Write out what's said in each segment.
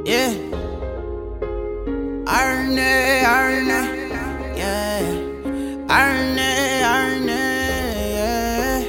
Yeah. Arne, yeah. Arne, yeah.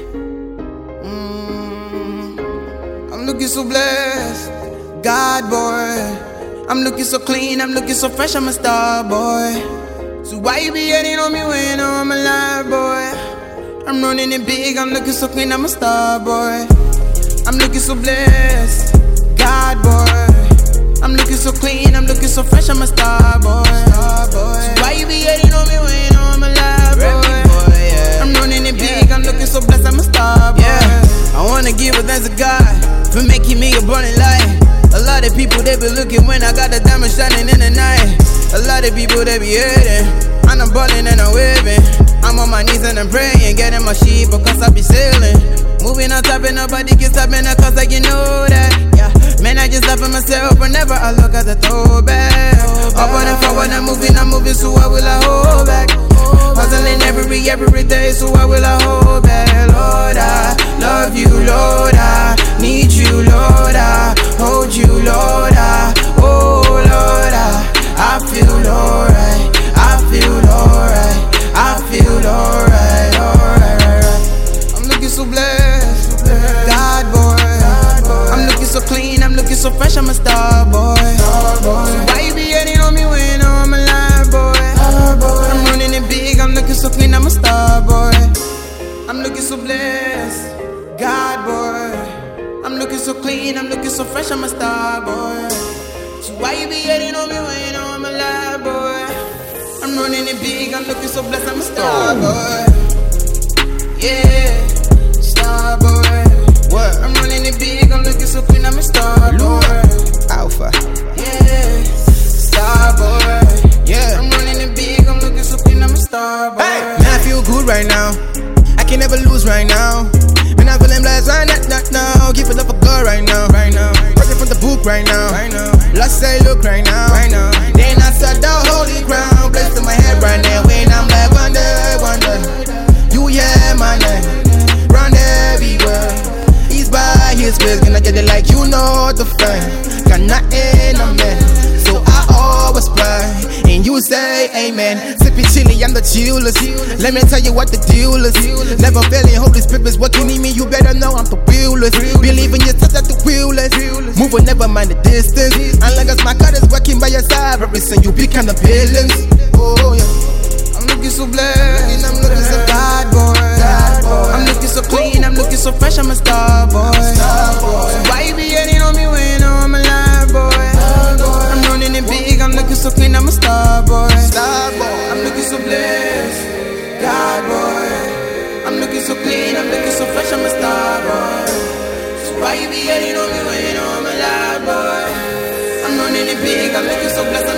I'm looking so blessed, God boy. I'm looking so clean, I'm looking so fresh, I'm a star boy. So why you be hating on me when you know I'm alive, boy? I'm running it big, I'm looking so clean, I'm a star boy. I'm looking so blessed, God boy. I'm looking so clean, I'm looking so fresh, I'm a star boy. So why you be hating on me when you know I'm alive, boy? I'm running it big, I'm looking so blessed, I'm a star boy. I wanna give a thanks to God for making me a burning light. A lot of people, they be looking when I got the diamond shining in the night. A lot of people, they be hating, and I'm ballin' and I'm waving. I'm on my knees and I'm praying, getting my sheep because I be sailing. Moving on top and nobody can stop me now, cause like you know that. Yeah, man, I just stop at myself whenever I look at the throwback. Up on and forward, I'm moving, so why will I hold back? Hustling every day, so why will I hold back? Lord, I love you, Lord, I need you, Lord, I hold you, Lord, oh Lord, I feel alright, I feel alright, I feel alright, alright. I'm looking so blessed, God boy. I'm looking so clean, I'm looking so fresh, I'm a star boy. So why you be hating on me when you know I'm alive, boy? I'm running it big, I'm looking so clean, I'm a star boy. I'm looking so blessed, God boy. I'm looking so clean, I'm looking so fresh, I'm a star boy. So why you be hating on me when you know I'm alive, boy? I'm running it big, I'm looking so blessed, I'm a star boy. Yeah, star boy. What? I'm running it big, I'm looking so clean, I'm a star boy. Alpha. Yeah, star boy. Yeah, I'm running it big, I'm looking so clean, I'm a star boy. Hey, man, I feel good right now. I can never lose right now. Man, I'm feeling blessed right now. Give it up for God right now. Working from the book right now. Lost say look right now. Then I saw the holy ground. Blessed in my head right now. When I'm like wonder. You yeah, my name. Run everywhere. He's by his ways. Gonna get it like you know the fame. Got nothing on me. So I always pray. And you say amen. Sipping chili, I'm the chillest. Let me tell you what the deal is. Never failing, Holy Spirit's working in me. You better know I'm the realest. Believe in yourself, that's the realest. Moving, never mind the distance. And long as my God is working by your side, represent you become the balance. Oh yeah. I'm looking so blessed, I'm looking so God boy. I'm looking so clean, I'm looking so fresh, I'm a star boy. So why you be hating on me when you know I'm alive, boy? I'm running it big, I'm looking so clean, I'm a star boy. I'm looking so blessed, God boy. I'm looking so clean, I'm looking so fresh, I'm a star boy. So why you be hating on me when you know I'm alive, boy? I'm running it big, I'm looking so blessed.